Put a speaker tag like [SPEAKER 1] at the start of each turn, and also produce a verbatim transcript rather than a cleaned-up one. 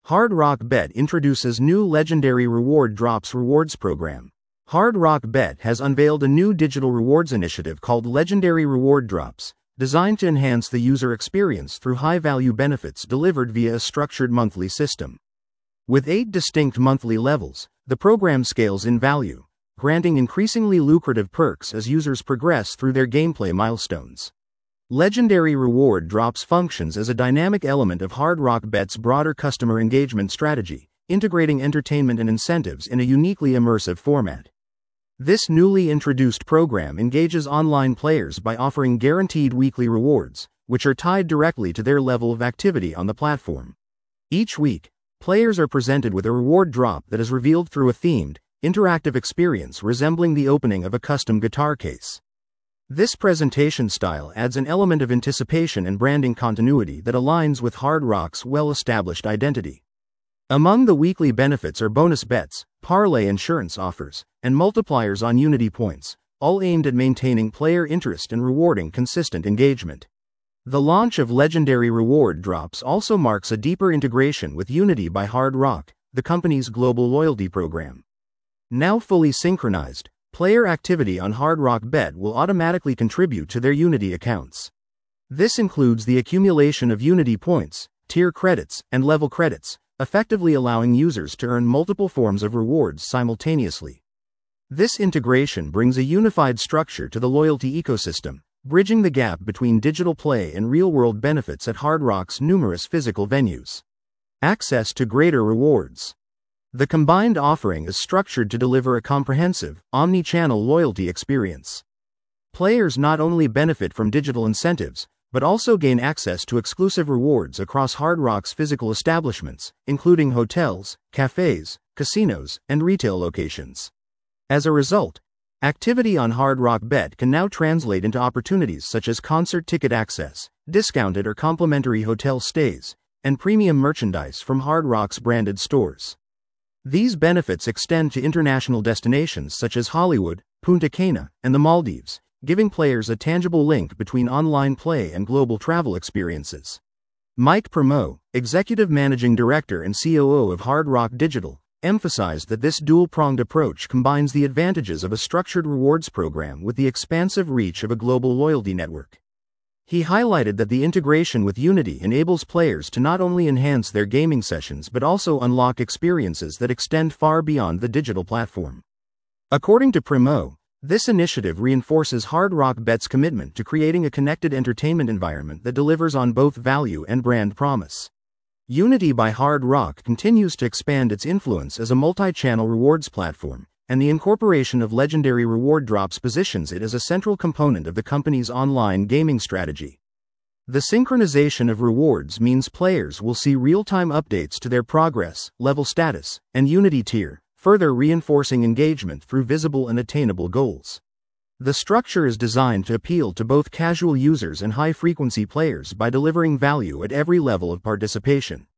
[SPEAKER 1] Hard Rock Bet introduces new Legendary Reward Drops rewards program. Hard Rock Bet has unveiled a new digital rewards initiative called Legendary Reward Drops, designed to enhance the user experience through high-value benefits delivered via a structured monthly system. With eight distinct monthly levels, the program scales in value, granting increasingly lucrative perks as users progress through their gameplay milestones. Legendary Reward Drops functions as a dynamic element of Hard Rock Bet's broader customer engagement strategy, integrating entertainment and incentives in a uniquely immersive format. This newly introduced program engages online players by offering guaranteed weekly rewards, which are tied directly to their level of activity on the platform. Each week, players are presented with a reward drop that is revealed through a themed, interactive experience resembling the opening of a custom guitar case. This presentation style adds an element of anticipation and branding continuity that aligns with Hard Rock's well-established identity. Among the weekly benefits are bonus bets, parlay insurance offers, and multipliers on Unity points, all aimed at maintaining player interest and rewarding consistent engagement. The launch of Legendary Reward Drops also marks a deeper integration with Unity by Hard Rock, the company's global loyalty program. Now fully synchronized, player activity on Hard Rock Bet will automatically contribute to their Unity accounts. This includes the accumulation of Unity points, tier credits, and level credits, effectively allowing users to earn multiple forms of rewards simultaneously. This integration brings a unified structure to the loyalty ecosystem, bridging the gap between digital play and real-world benefits at Hard Rock's numerous physical venues. Access to greater rewards. The combined offering is structured to deliver a comprehensive, omni-channel loyalty experience. Players not only benefit from digital incentives, but also gain access to exclusive rewards across Hard Rock's physical establishments, including hotels, cafes, casinos, and retail locations. As a result, activity on Hard Rock Bet can now translate into opportunities such as concert ticket access, discounted or complimentary hotel stays, and premium merchandise from Hard Rock's branded stores. These benefits extend to international destinations such as Hollywood, Punta Cana, and the Maldives, giving players a tangible link between online play and global travel experiences. Mike Primo, Executive Managing Director and C O O of Hard Rock Digital, emphasized that this dual-pronged approach combines the advantages of a structured rewards program with the expansive reach of a global loyalty network. He highlighted that the integration with Unity enables players to not only enhance their gaming sessions but also unlock experiences that extend far beyond the digital platform. According to Primo, this initiative reinforces Hard Rock Bet's commitment to creating a connected entertainment environment that delivers on both value and brand promise. Unity by Hard Rock continues to expand its influence as a multi-channel rewards platform, and the incorporation of Legendary Reward Drops positions it as a central component of the company's online gaming strategy. The synchronization of rewards means players will see real-time updates to their progress, level status, and Unity tier, further reinforcing engagement through visible and attainable goals. The structure is designed to appeal to both casual users and high-frequency players by delivering value at every level of participation.